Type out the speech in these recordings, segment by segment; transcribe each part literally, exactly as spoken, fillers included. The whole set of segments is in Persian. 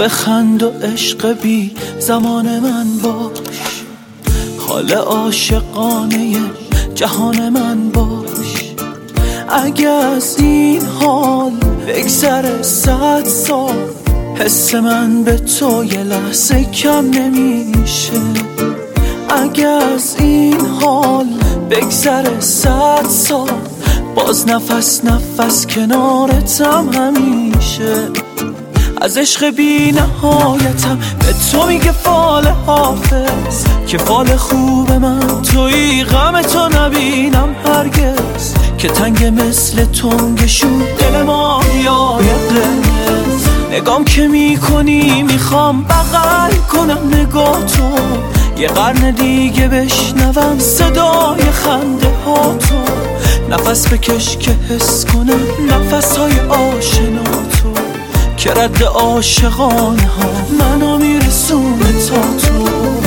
بخند و عشق بی زمان من باش، حال عاشقانه جهان من باش. اگه از این حال بگذره صد سال، حس من به تو یه لحظه کم نمیشه. اگه از این حال بگذره صد سال، باز نفس نفس کنارتم همیشه. از عشق بی نهایتم به تو میگه فال حافظ، که فال خوب من توی غم تو نبینم هرگز. که تنگ مثل تنگ شد دل ماهیای قرمز، نگام که میکنی میخوام بغل کنم نگاه تو، یه قرن دیگه بشنوم صدای خنده ها تو. نفس بکش که حس کنم نفس های آشنا تو، که رد عاشقانه ها منو میرسونه تا تو.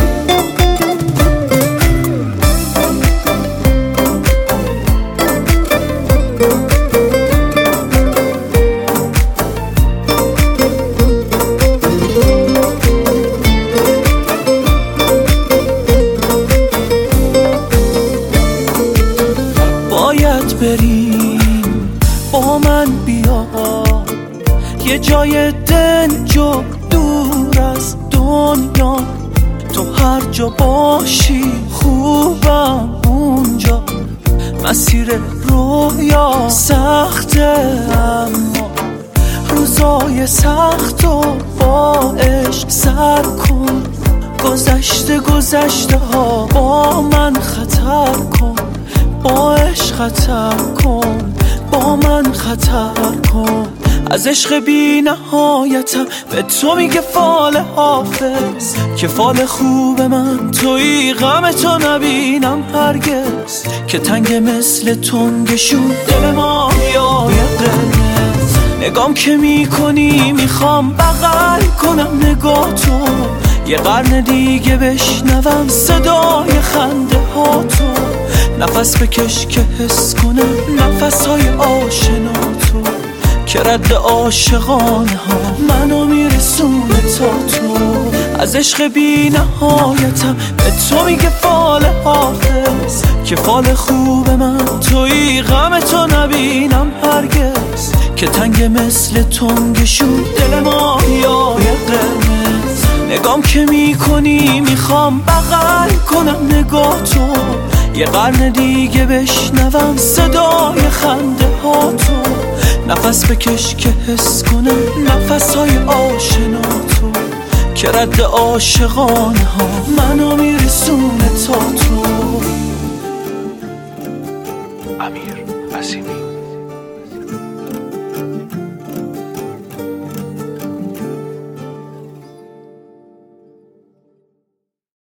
باید بریم با من بیا یه جای دنج و دور از دنیا، تو هر جا باشی خوبم اونجا. مسیر رویا سخته اما روزای سخت و با عشق سر کن. گذشته گذشته ها با من خطر کن، با عشق خطر کن، با من خطر کن. از عشق بی نهایتم به تو میگه فال حافظ، که فال خوب من توی غم تو نبینم هرگز. که تنگ مثل تنگ شد دل ماهیای قرمز، نگام که میکنی میخوام بغل کنم نگاه تو، یه قرن دیگه بشنوم صدای خنده ها تو. نفس بکش که حس کنم نفس های آشنا تو، که رد عاشقانه ها منو میرسونه تا تو. از عشق بی نهایتم به تو میگه فال حافظ، که فال خوب من توی غم تو نبینم هرگز. که تنگ مثل تنگ شد دل ماهیای قرمز، نگام که میکنی میخوام بغل کنم نگاه تو، یه قرن دیگه بشنوم صدای خنده ها تو. نفس بکش که حس کنم نفس های آشنا تو، که رد عاشقانه ها منو میرسونه تا تو. امیر عظیمی.